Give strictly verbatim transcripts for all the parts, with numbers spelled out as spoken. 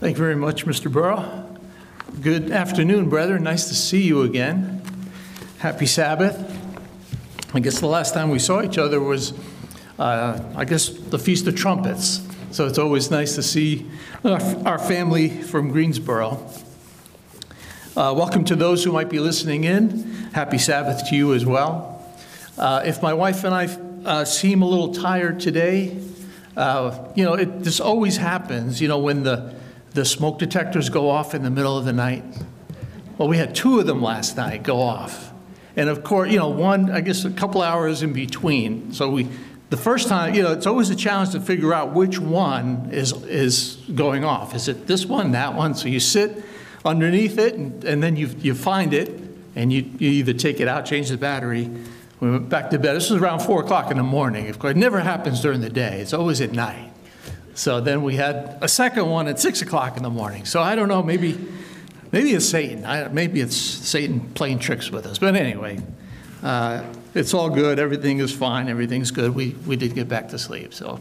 Thank you very much, Mister Burrow. Good afternoon, brethren. Nice to see you again. Happy Sabbath. I guess the last time we saw each other was, uh, I guess, the Feast of Trumpets. So it's always nice to see our, our family from Greensboro. Uh, welcome to those who might be listening in. Happy Sabbath to you as well. Uh, if my wife and I uh, seem a little tired today, uh, you know, it, this always happens, you know, when the The smoke detectors go off in the middle of the night. Well, we had two of them last night go off. And of course, you know, one, I guess a couple hours in between. So we, the first time, you know, it's always a challenge to figure out which one is is going off. Is it this one, that one? So you sit underneath it and, and then you you find it and you, you either take it out, change the battery. We went back to bed. This was around four o'clock in the morning. Of course, it never happens during the day. It's always at night. So then we had a second one at six o'clock in the morning. So I don't know, maybe maybe it's Satan. I, maybe it's Satan playing tricks with us. But anyway, uh, it's all good. Everything is fine. Everything's good. We, we did get back to sleep. So,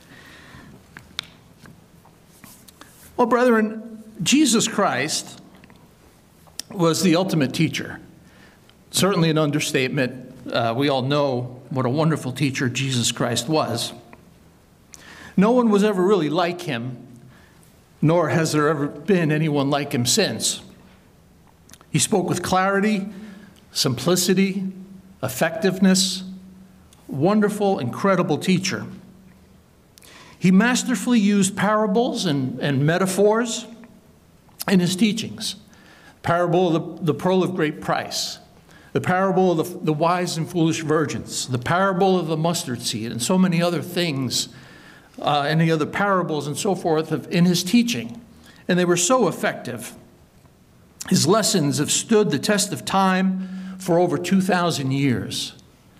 well, brethren, Jesus Christ was the ultimate teacher. Certainly an understatement. Uh, we all know what a wonderful teacher Jesus Christ was. No one was ever really like him, nor has there ever been anyone like him since. He spoke with clarity, simplicity, effectiveness, wonderful, incredible teacher. He masterfully used parables and, and metaphors in his teachings. Parable of the, the pearl of great price, the parable of the, the wise and foolish virgins, the parable of the mustard seed, and so many other things. Uh, any other parables and so forth of, in his teaching. And they were so effective. His lessons have stood the test of time for over two thousand years.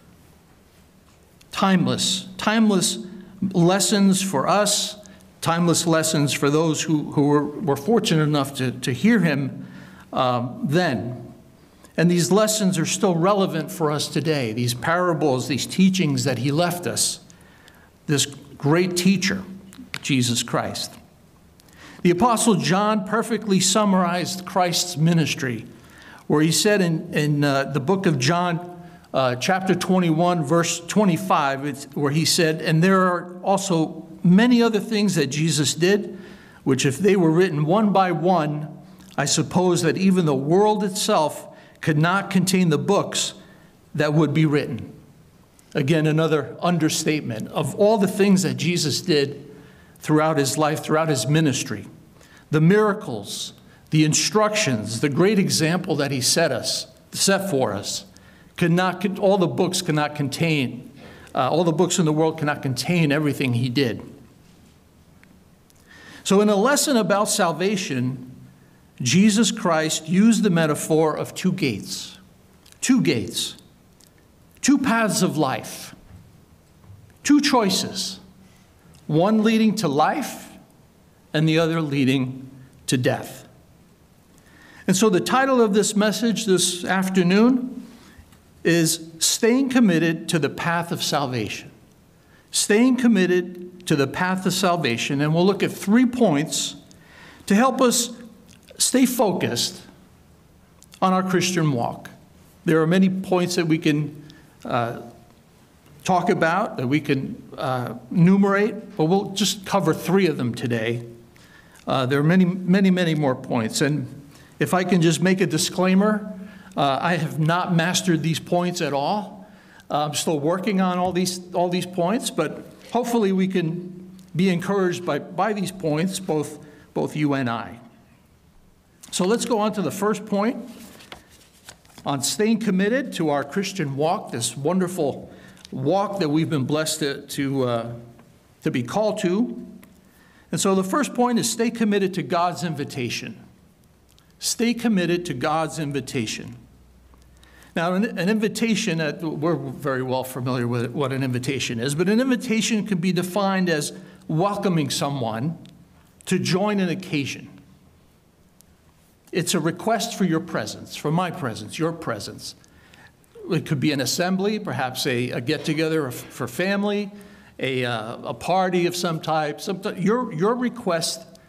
Timeless, timeless lessons for us, timeless lessons for those who, who were, were fortunate enough to, to hear him um, then. And these lessons are still relevant for us today, these parables, these teachings that he left us. This great teacher, Jesus Christ. The Apostle John perfectly summarized Christ's ministry, where he said in, in uh, the book of John, uh, chapter twenty-one, verse twenty-five, it's, where he said, "And there are also many other things that Jesus did, which if they were written one by one, I suppose that even the world itself could not contain the books that would be written." Again, another understatement of all the things that Jesus did throughout his life, throughout his ministry. The miracles, the instructions, the great example that he set us, set for us, could not, all the books cannot contain, uh, all the books in the world cannot contain everything he did. So in a lesson about salvation, Jesus Christ used the metaphor of two gates. Two gates. Two paths of life, two choices, one leading to life and the other leading to death. And so the title of this message this afternoon is Staying Committed to the Path of Salvation. Staying committed to the path of salvation. And we'll look at three points to help us stay focused on our Christian walk. There are many points that we can Uh, talk about, that we can uh, enumerate, but we'll just cover three of them today. Uh, there are many, many, many more points. And if I can just make a disclaimer, uh, I have not mastered these points at all. Uh, I'm still working on all these, all these points, but hopefully we can be encouraged by, by these points, both, both you and I. So let's go on to the first point, on staying committed to our Christian walk, this wonderful walk that we've been blessed to, to, uh, to be called to. And so the first point is stay committed to God's invitation. Stay committed to God's invitation. Now, an, an invitation, uh, we're very well familiar with what an invitation is, but an invitation can be defined as welcoming someone to join an occasion. It's a request for your presence, for my presence, your presence. It could be an assembly, perhaps a, a get-together for family, a, uh, a party of some type. Some, your, your request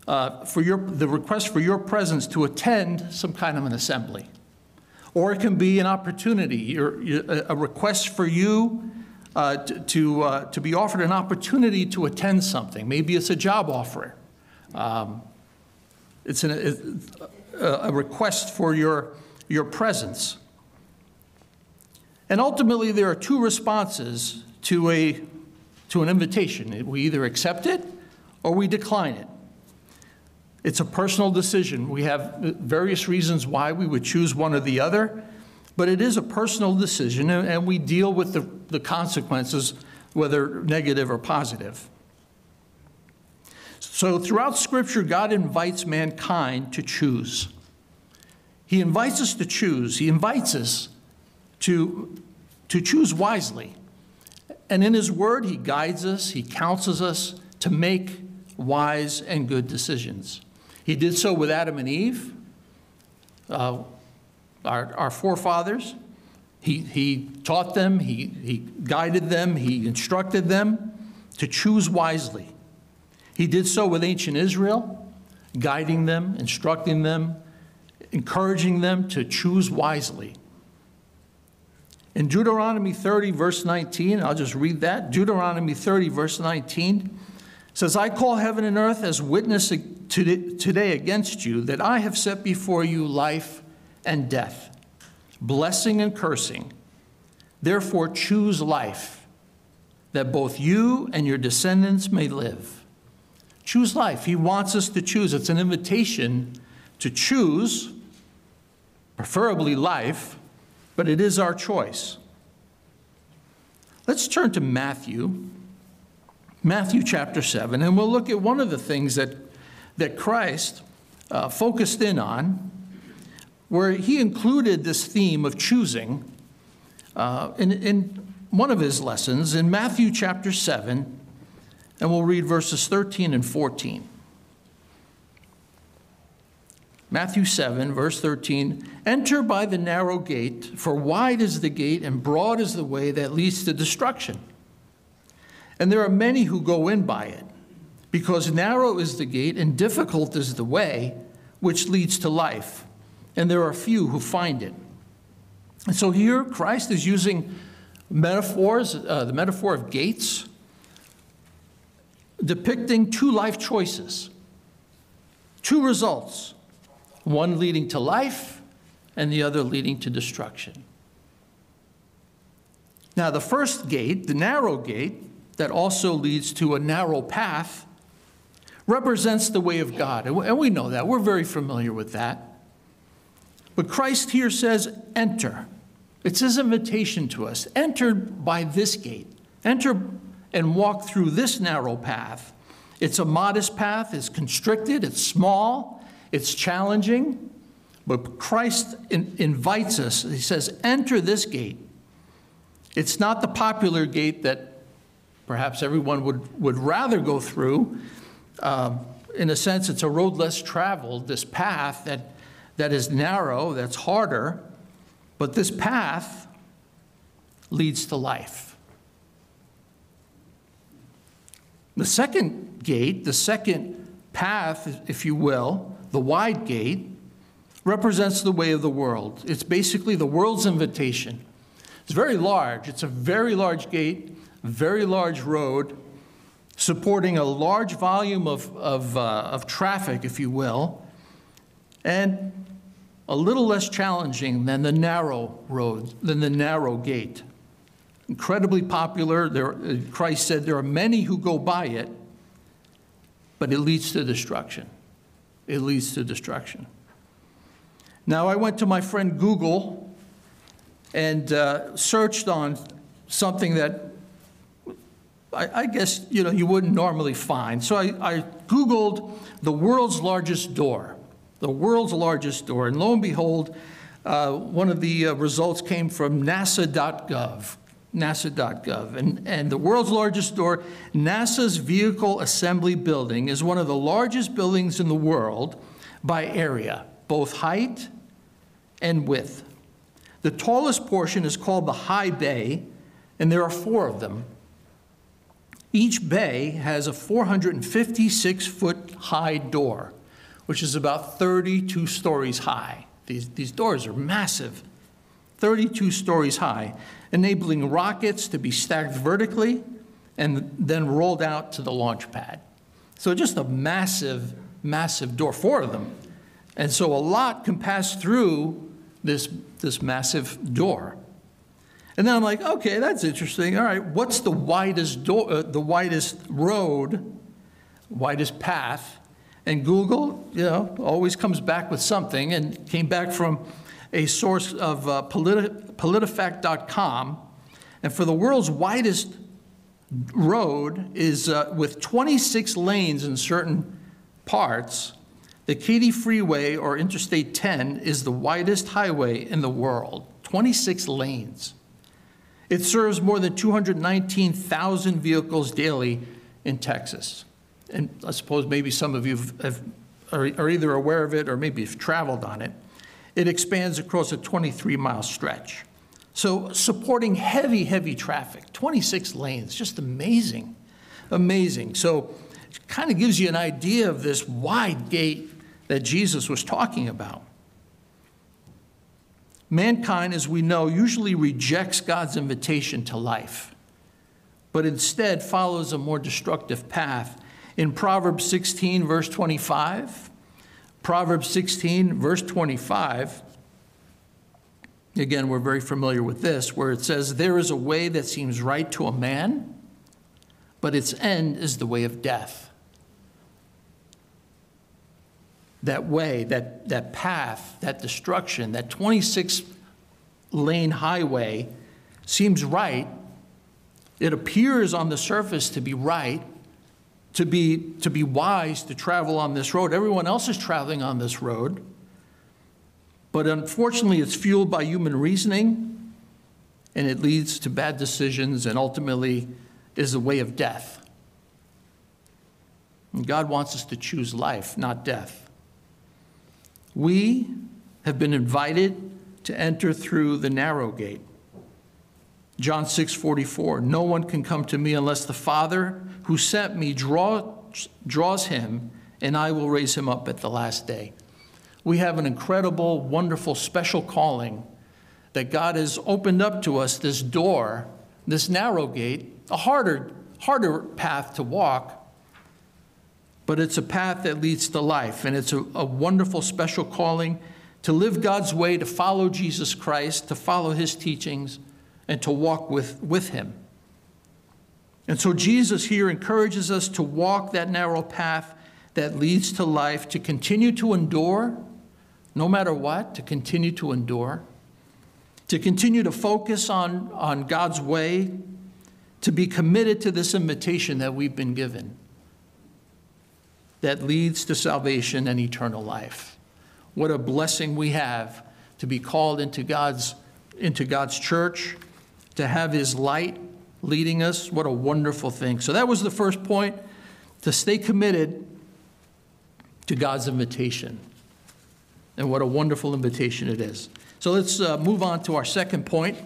uh, for your, the request for your presence to attend some kind of an assembly. Or it can be an opportunity, or a request for you uh, to, to, uh, to be offered an opportunity to attend something. Maybe it's a job offer. Um, it's an, a, a request for your, your presence. And ultimately, there are two responses to, a, to an invitation. We either accept it or we decline it. It's a personal decision. We have various reasons why we would choose one or the other, but it is a personal decision, and we deal with the, the consequences, whether negative or positive. So throughout Scripture, God invites mankind to choose. He invites us to choose. He invites us to, to choose wisely. And in His Word, He guides us, He counsels us to make wise and good decisions. He did so with Adam and Eve, uh, our, our forefathers. He, he taught them, he, he guided them, he instructed them to choose wisely. He did so with ancient Israel, guiding them, instructing them, encouraging them to choose wisely. In Deuteronomy thirty, verse nineteen, I'll just read that. Deuteronomy thirty, verse nineteen, says, I call heaven and earth as witness today against you that I have set before you life and death, blessing and cursing. Therefore choose life, that both you and your descendants may live. Choose life. He wants us to choose. It's an invitation to choose, preferably life, but it is our choice. Let's turn to Matthew. Matthew chapter seven, and we'll look at one of the things that, that Christ uh, focused in on, where He included this theme of choosing uh, in, in one of His lessons in Matthew chapter seven, and we'll read verses thirteen and fourteen. Matthew seven, verse thirteen, enter by the narrow gate, for wide is the gate and broad is the way that leads to destruction. And there are many who go in by it, because narrow is the gate and difficult is the way which leads to life, and there are few who find it. And so here Christ is using metaphors, uh, the metaphor of gates, depicting two life choices, two results, one leading to life and the other leading to destruction. Now the first gate, the narrow gate, that also leads to a narrow path, represents the way of God. And we know that. We're very familiar with that. But Christ here says, enter. It's His invitation to us. Enter by this gate. Enter and walk through this narrow path. It's a modest path. It's constricted. It's small. It's challenging. But Christ in, invites us. He says, enter this gate. It's not the popular gate that perhaps everyone would, would rather go through. Um, in a sense, it's a road less traveled, this path that, that is narrow, that's harder, but this path leads to life. The second gate, the second path, if you will, the wide gate, represents the way of the world. It's basically the world's invitation. It's very large. It's a very large gate, very large road, supporting a large volume of, of, uh, of traffic, if you will, and a little less challenging than the narrow road, than the narrow gate. Incredibly popular. There, Christ said there are many who go by it, but it leads to destruction. It leads to destruction. Now, I went to my friend Google and uh, searched on something that I, I guess, you know, you wouldn't normally find. So I, I Googled the world's largest door, the world's largest door. And lo and behold, uh, one of the uh, results came from NASA dot gov, NASA dot gov. And, and the world's largest door, NASA's Vehicle Assembly Building, is one of the largest buildings in the world by area, both height and width. The tallest portion is called the High Bay, and there are four of them. Each bay has a four hundred fifty-six foot high door, which is about thirty-two stories high. These, these doors are massive, thirty-two stories high, enabling rockets to be stacked vertically and then rolled out to the launch pad. So just a massive, massive door, four of them. And so a lot can pass through this, this massive door. And then I'm like, okay, that's interesting. All right, what's the widest door, uh, the widest road, widest path? And Google, you know, always comes back with something, and came back from a source of uh, politi- politifact dot com. And for the world's widest road is uh, with twenty-six lanes in certain parts, the Katy Freeway or Interstate ten is the widest highway in the world, twenty-six lanes. It serves more than two hundred nineteen thousand vehicles daily in Texas. And I suppose maybe some of you have, are, are either aware of it or maybe have traveled on it. It expands across a twenty-three mile stretch. So supporting heavy, heavy traffic, twenty-six lanes, just amazing, amazing. So it kind of gives you an idea of this wide gate that Jesus was talking about. Mankind, as we know, usually rejects God's invitation to life, but instead follows a more destructive path. In Proverbs sixteen, verse twenty-five, Proverbs sixteen, verse twenty-five, again, we're very familiar with this, where it says, "There is a way that seems right to a man, but its end is the way of death." That way, that, that path, that destruction, that twenty-six lane highway seems right. It appears on the surface to be right, to be, to be wise to travel on this road. Everyone else is traveling on this road. But unfortunately, it's fueled by human reasoning, and it leads to bad decisions, and ultimately is the way of death. And God wants us to choose life, not death. We have been invited to enter through the narrow gate. John six forty-four, "No one can come to me unless the Father who sent me draw, draws him, and I will raise him up at the last day." We have an incredible, wonderful, special calling that God has opened up to us, this door, this narrow gate, a harder, harder path to walk, but it's a path that leads to life, and it's a, a wonderful, special calling to live God's way, to follow Jesus Christ, to follow his teachings, and to walk with, with him. And so Jesus here encourages us to walk that narrow path that leads to life, to continue to endure, no matter what, to continue to endure, to continue to focus on, on God's way, to be committed to this invitation that we've been given that leads to salvation and eternal life. What a blessing we have to be called into God's, into God's church, to have his light leading us. What a wonderful thing. So that was the first point, to stay committed to God's invitation. And what a wonderful invitation it is. So let's uh, move on to our second point.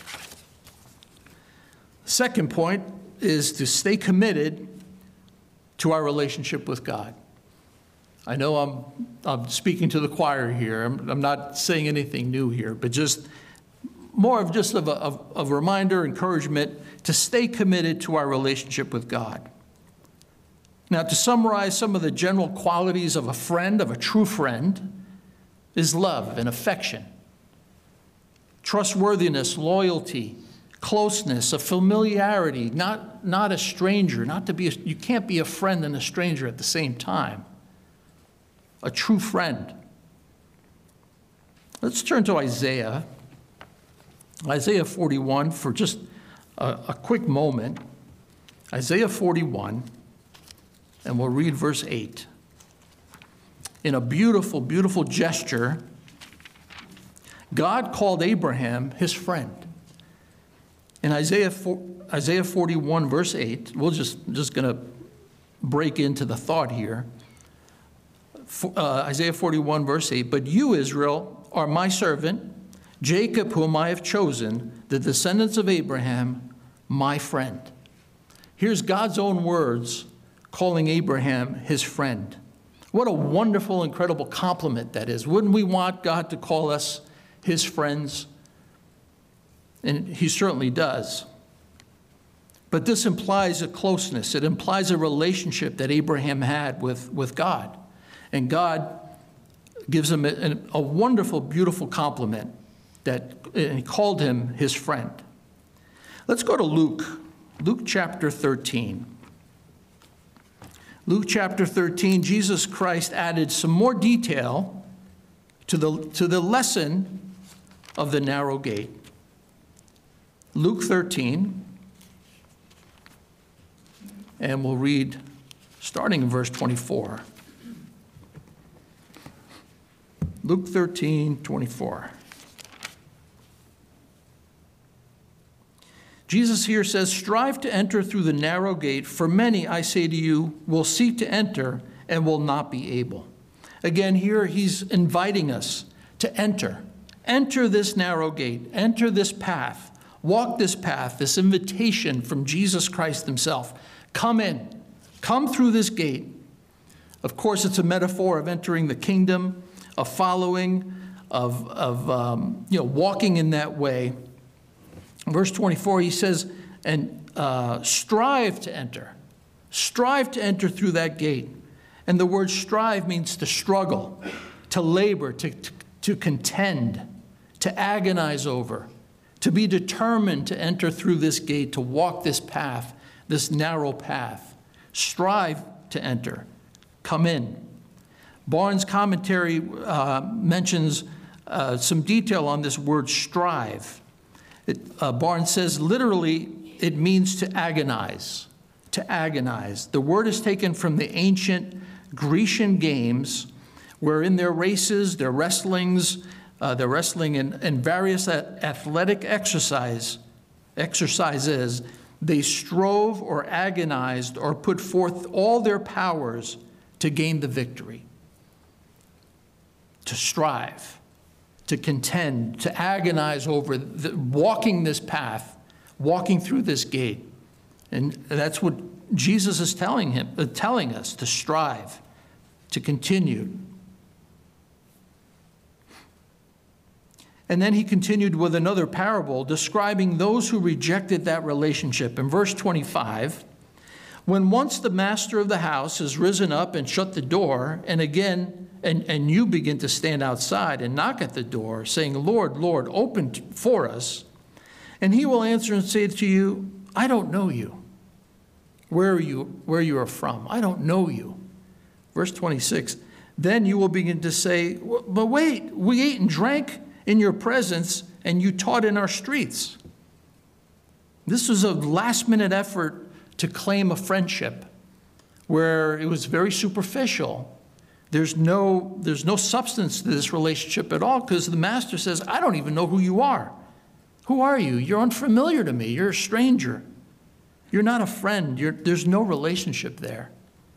Second point is to stay committed to our relationship with God. I know I'm, I'm speaking to the choir here. I'm, I'm not saying anything new here, but just more of just of a, of, of a reminder, encouragement to stay committed to our relationship with God. Now, to summarize some of the general qualities of a friend, of a true friend, is love and affection, trustworthiness, loyalty, closeness, a familiarity, not, not a stranger, not to be, a, you can't be a friend and a stranger at the same time. A true friend. Let's turn to Isaiah. Isaiah forty-one for just a, a quick moment. Isaiah forty-one, and we'll read verse eight. In a beautiful, beautiful gesture, God called Abraham his friend. In Isaiah, Isaiah forty-one, verse eight, we're just, just going to break into the thought here. Uh, Isaiah forty-one, verse eight, "But you, Israel, are my servant, Jacob, whom I have chosen, the descendants of Abraham, my friend." Here's God's own words calling Abraham his friend. What a wonderful, incredible compliment that is. Wouldn't we want God to call us his friends? And he certainly does. But this implies a closeness. It implies a relationship that Abraham had with, with God. And God gives him a, a wonderful, beautiful compliment that and he called him his friend. Let's go to Luke, Luke chapter thirteen. Luke chapter thirteen, Jesus Christ added some more detail to the, to the lesson of the narrow gate. Luke thirteen, and we'll read starting in verse twenty-four. Luke thirteen, twenty-four. Jesus here says, strive to enter through the narrow gate, for many, I say to you, will seek to enter and will not be able. Again, here he's inviting us to enter. Enter this narrow gate. Enter this path. Walk this path, this invitation from Jesus Christ himself. Come in. Come through this gate. Of course, it's a metaphor of entering the kingdom, of following, of, of um, you know, walking in that way. Verse twenty-four, he says, and uh, strive to enter. Strive to enter through that gate. And the word strive means to struggle, to labor, to, to, to contend, to agonize over, to be determined to enter through this gate, to walk this path, this narrow path. Strive to enter. Come in. Barnes' commentary uh, mentions uh, some detail on this word strive. It, uh, Barnes says, literally, it means to agonize, to agonize. The word is taken from the ancient Grecian games, where in their races, their wrestlings, uh, their wrestling and, and various athletic exercise, exercises, they strove or agonized or put forth all their powers to gain the victory, to strive, to contend, to agonize over the, walking this path, walking through this gate. And that's what Jesus is telling him, uh, telling us, to strive, to continue. And then he continued with another parable describing those who rejected that relationship. In verse twenty-five, when once the master of the house has risen up and shut the door, and again, and, and you begin to stand outside and knock at the door, saying, Lord, Lord, open for us. And he will answer and say to you, I don't know you. Where are you, where you are from? I don't know you. Verse twenty-six, then you will begin to say, but wait, we ate and drank in your presence, and you taught in our streets. This was a last-minute effort to claim a friendship where it was very superficial. There's no, there's no substance to this relationship at all, because the master says, I don't even know who you are. Who are you? You're unfamiliar to me. You're a stranger. You're not a friend. You're, there's no relationship there.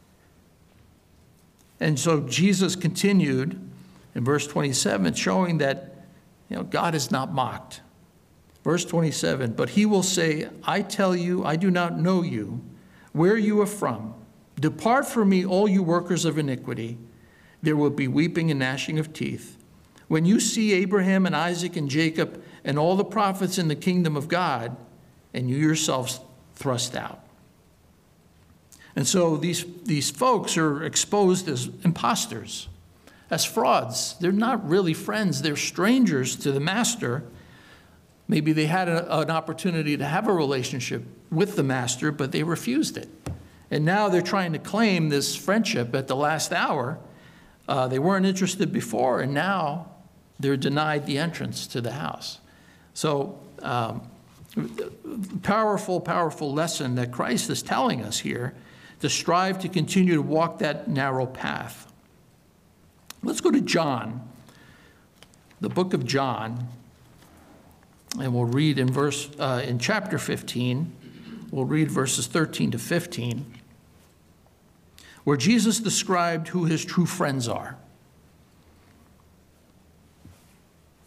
And so Jesus continued in verse twenty-seven, showing that, you know, God is not mocked. Verse twenty-seven, but he will say, I tell you, I do not know you, where you are from. Depart from me, all you workers of iniquity. There will be weeping and gnashing of teeth. When you see Abraham and Isaac and Jacob and all the prophets in the kingdom of God, and you yourselves thrust out. And so these, these folks are exposed as imposters, as frauds. They're not really friends. They're strangers to the master. Maybe they had a, an opportunity to have a relationship with the master, but they refused it. And now they're trying to claim this friendship at the last hour. Uh, they weren't interested before, and now they're denied the entrance to the house. So um, powerful, powerful lesson that Christ is telling us here, to strive to continue to walk that narrow path. Let's go to John, the book of John, and we'll read in verse uh, in chapter fifteen. We'll read verses thirteen to fifteen, where Jesus described who his true friends are.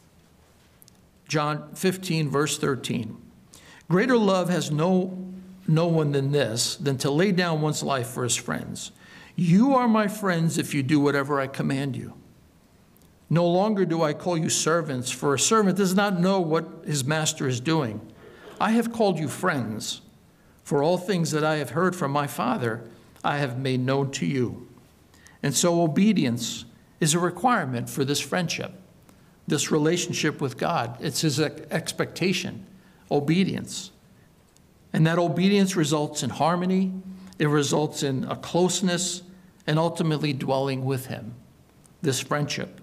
John fifteen, verse thirteen. Greater love has no no one than this, than to lay down one's life for his friends. You are my friends if you do whatever I command you. No longer do I call you servants, for a servant does not know what his master is doing. I have called you friends, for all things that I have heard from my Father, I have made known to you. And so obedience is a requirement for this friendship, this relationship with God. It's his expectation, obedience. And that obedience results in harmony, it results in a closeness, and ultimately dwelling with him, this friendship.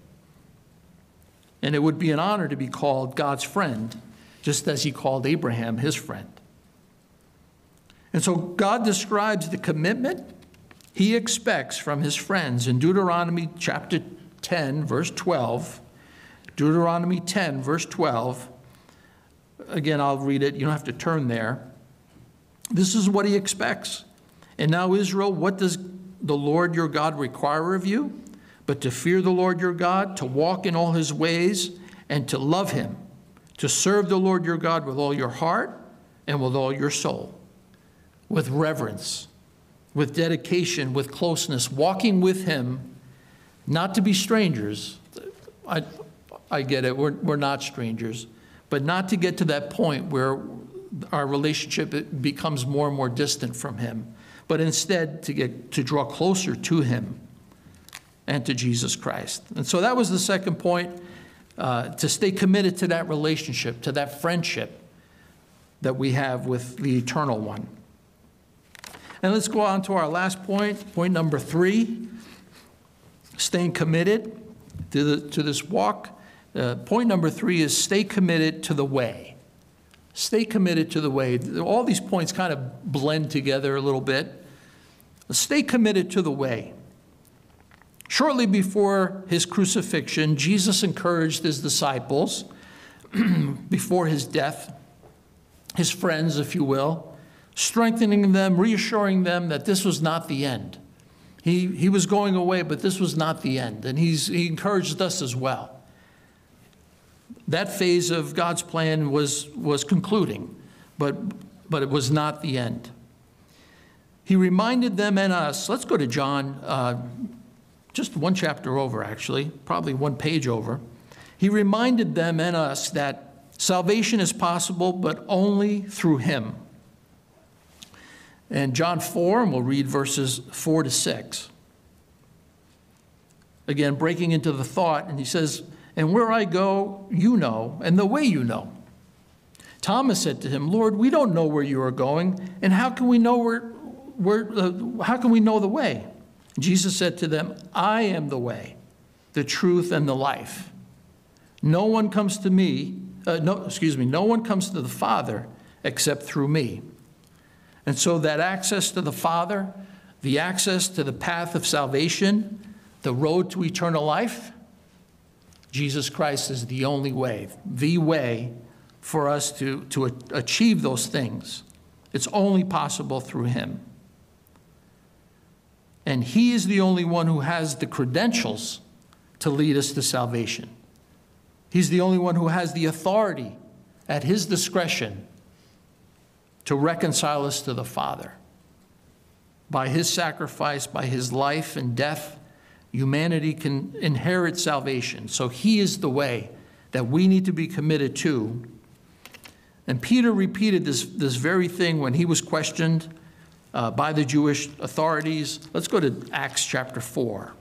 And it would be an honor to be called God's friend, just as he called Abraham his friend. And so God describes the commitment he expects from his friends in Deuteronomy chapter ten, verse twelve. Deuteronomy ten, verse twelve. Again, I'll read it. You don't have to turn there. This is what he expects. And now, Israel, what does the Lord your God require of you? But to fear the Lord your God, to walk in all his ways, and to love him, to serve the Lord your God with all your heart and with all your soul, with reverence, with dedication, with closeness, walking with him, not to be strangers. I, I get it, we're, we're not strangers, but not to get to that point where our relationship becomes more and more distant from him, but instead to get to draw closer to him and to Jesus Christ. And so that was the second point, uh, to stay committed to that relationship, to that friendship that we have with the Eternal One. And let's go on to our last point, point number three, staying committed to, the, to this walk. Uh, point number three is stay committed to the way. Stay committed to the way. All these points kind of blend together a little bit. Stay committed to the way. Shortly before his crucifixion, Jesus encouraged his disciples, before his death, his friends, if you will, strengthening them, reassuring them that this was not the end. He, he was going away, but this was not the end. And he's, he encouraged us as well. That phase of God's plan was, was concluding, but, but it was not the end. He reminded them and us, let's go to John, uh, just one chapter over actually, probably one page over. He reminded them and us that salvation is possible, but only through him. And John four, and we'll read verses four to six. Again, breaking into the thought, and he says, and where I go, you know, and the way you know. Thomas said to him, Lord, we don't know where you are going, and how can we know where, where uh, how can we know the way? Jesus said to them, I am the way, the truth, and the life. No one comes to me, uh, no, excuse me, no one comes to the Father except through me. And so that access to the Father, the access to the path of salvation, the road to eternal life, Jesus Christ is the only way, the way for us to, to achieve those things. It's only possible through him. And he is the only one who has the credentials to lead us to salvation. He's the only one who has the authority at his discretion to reconcile us to the Father. By his sacrifice, by his life and death, humanity can inherit salvation. So he is the way that we need to be committed to. And Peter repeated this, this very thing when he was questioned uh, by the Jewish authorities. Let's go to Acts chapter four.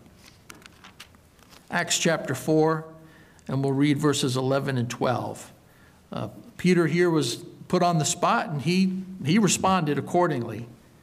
Acts chapter four, and we'll read verses eleven and twelve. Uh, Peter here was put on the spot, and he, he responded accordingly.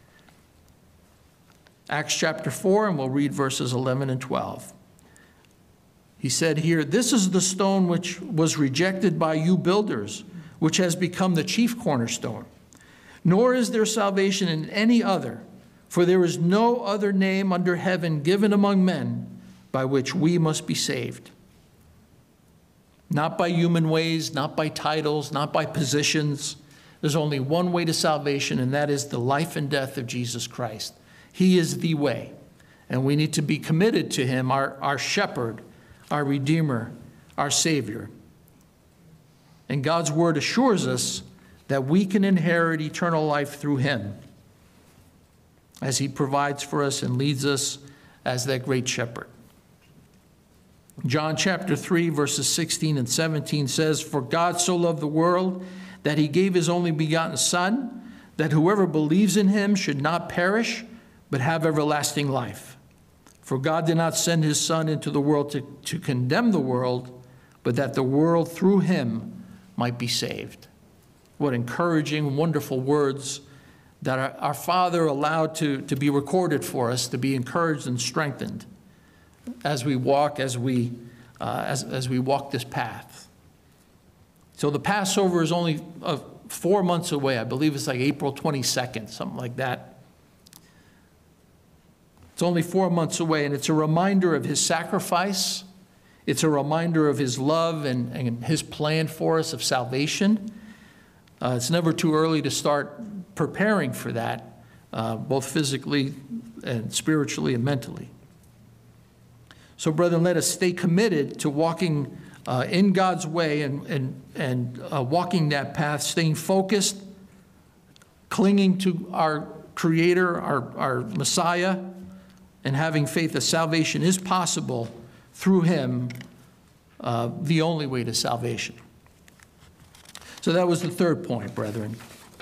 Acts chapter four, and we'll read verses eleven and twelve. He said here, this is the stone which was rejected by you builders, which has become the chief cornerstone. Nor is there salvation in any other, for there is no other name under heaven given among men by which we must be saved. Not by human ways, not by titles, not by positions. There's only one way to salvation, and that is the life and death of Jesus Christ. He is the way, and we need to be committed to him, our, our shepherd, our Redeemer, our Savior. And God's word assures us that we can inherit eternal life through him, as he provides for us and leads us as that great shepherd. John chapter three, verses sixteen and seventeen says, "For God so loved the world that he gave his only begotten Son, that whoever believes in him should not perish, but have everlasting life. For God did not send his Son into the world to, to condemn the world, but that the world through him might be saved." What encouraging, wonderful words that our, our Father allowed to, to be recorded for us, to be encouraged and strengthened as we walk, as we, uh, as, as we walk this path. So the Passover is only uh, four months away. I believe it's like April twenty-second, something like that. It's only four months away, and it's a reminder of his sacrifice. It's a reminder of his love and, and his plan for us of salvation. Uh, it's never too early to start preparing for that, uh, both physically and spiritually and mentally. So, brethren, let us stay committed to walking uh, in God's way and, and, and uh, walking that path, staying focused, clinging to our Creator, our, our Messiah, and having faith that salvation is possible through him, uh, the only way to salvation. So that was the third point, brethren.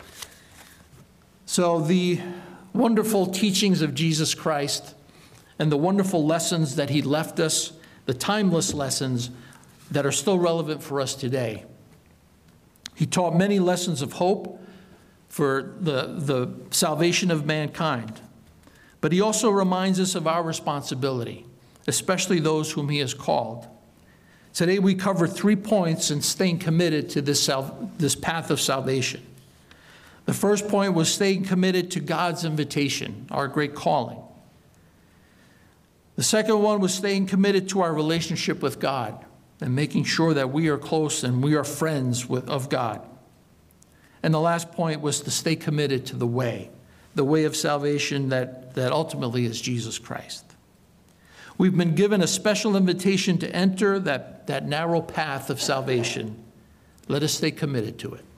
So the wonderful teachings of Jesus Christ and the wonderful lessons that he left us, the timeless lessons that are still relevant for us today. He taught many lessons of hope for the, the salvation of mankind. But he also reminds us of our responsibility, especially those whom he has called. Today we cover three points in staying committed to this, sal- this path of salvation. The first point was staying committed to God's invitation, our great calling. The second one was staying committed to our relationship with God and making sure that we are close and we are friends with, of God. And the last point was to stay committed to the way, the way of salvation that, that ultimately is Jesus Christ. We've been given a special invitation to enter that, that narrow path of salvation. Let us stay committed to it.